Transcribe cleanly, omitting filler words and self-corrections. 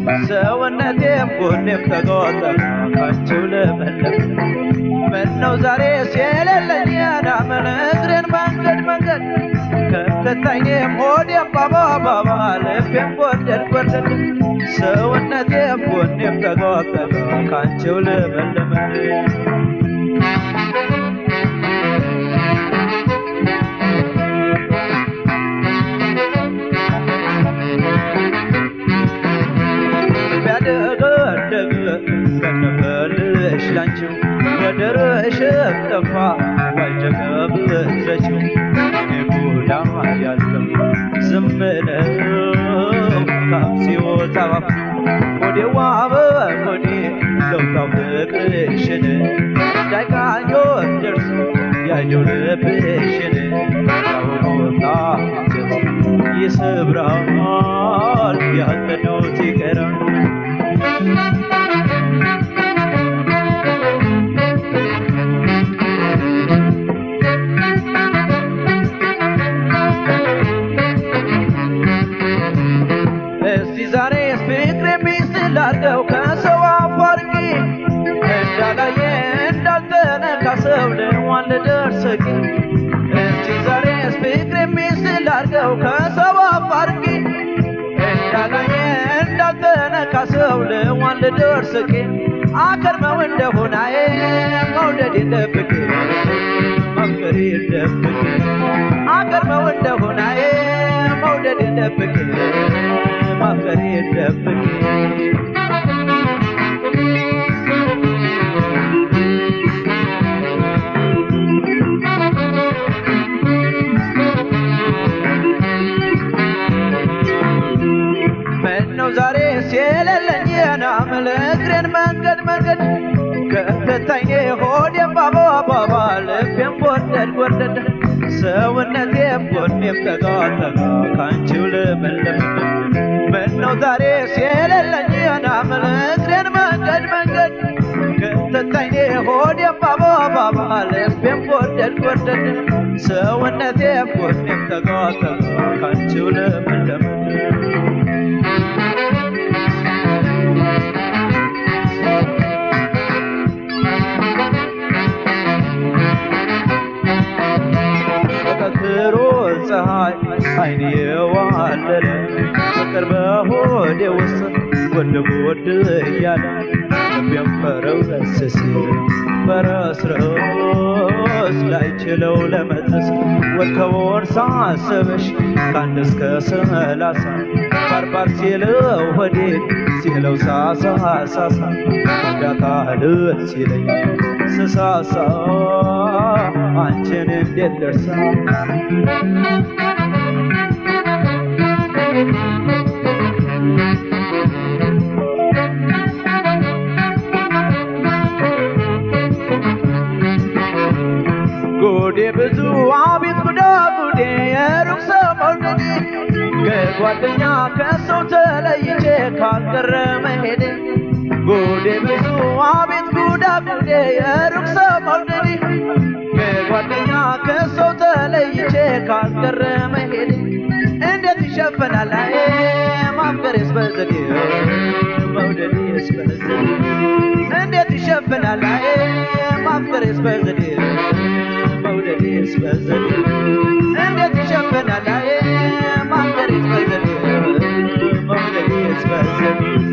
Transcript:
ሰውነቴም ጎኔም ተጎተተ ካንቺው ልመለስ ምነው ዛሬስ የሌለኝ ያዳመን እግሬን መንገድ መንገድ ከተታኝም ሆዴም ባባባባ ልቤም ጎደድ ጎደድ ሰውነቴም ጎኔም ተጎተተ ካንቺው ልመለስ ከነበልሽ ላንቺው ወደረሽ ጠፋ ባልጀገብለችው እኔ ጉዳ ያለም ዝም ነው ካምሲወጣ ወዴዋ በወዴ ለውጣው ፍቅርሽን እንዳይቃኞ ደርሶ ያየው ልብሽን ያውቆታ ይስብራል ያልተዶት ይቀራል ዛሬስ ፍቅሬ ሚስል አርገው ከሰው አፋርቂ እንዳላየ እንዳልተነካ ሰው ልዋን ልደርስቂ እስቲ ዛሬስ ፍቅሬ ሚስል አርገው ከሰው አፋርቂ እንዳላየ እንዳልተነካ ሰው ልዋን ልደርስቂ አከርመው እንደሆናዬ መውደድ የለብቅ መፍቀር የለብቅ አከርመው እንደሆናዬ መውደድ የለብቅ ማፈር የለብኝ ምነው ዛሬስ የሌለኝ የናምል እግሬን መንገድ መንገድ ከተታኝ ሆዴም ባባባባ ልቤም ጎደድ ጎደድ ሰውነቴም ጎኔም ተጋተጋ ካንቺው ልመለስ ምነው ዛሬስ የሌለኝ የናምል እግሬን መንገድ መንገድ ከተታኝ ሆዴም ባባባባ ልቤም ጎደድ ጎደድ ሰውነቴም ጎኔም ተጋተጋ ካንቺው ልመለስ ፀሐይ አይኔ የዋለለ ፍቅር በሆዴ ውስጥ ወድ ወድ እያለ ልቤም ፈረሰስ ፈረስረስ ላይችለው ለመድረስ ወርከውን ሳስብሽ ከአንድ እስከ 30 ባርባር ሲለው ሆዴ ሲለው ሳሳ ሳሳ እንዳታል ሲለኝ ስሳሳ አንቺን እንዴት ደርሳ ጉዴ ብዙ አቤት ጉዳ ጉዴ የሩቅ ሰው መውደዴ ከጓደኛ ከሰው ተለይቼ ካልቀረ መሄዴ ጉዴ ብዙ አቤት ጉዳ ጉዴ የሩቅ ሰው መውደዴ ከጓደኛ ከሰው ተለይቼ ካልቀረ መሄዴ እንዴት ይሸፈናል አይ ማፍቀሬስ በዘዴ መውደዴስ በዘዴ እንዴት ይሸፈናል አይ ማፍቀሬስ በዘዴ መውደዴስ በዘዴ እንዴት ይሸፈናል አይ ማፍቀሬስ በዘዴ መውደዴስ በዘዴ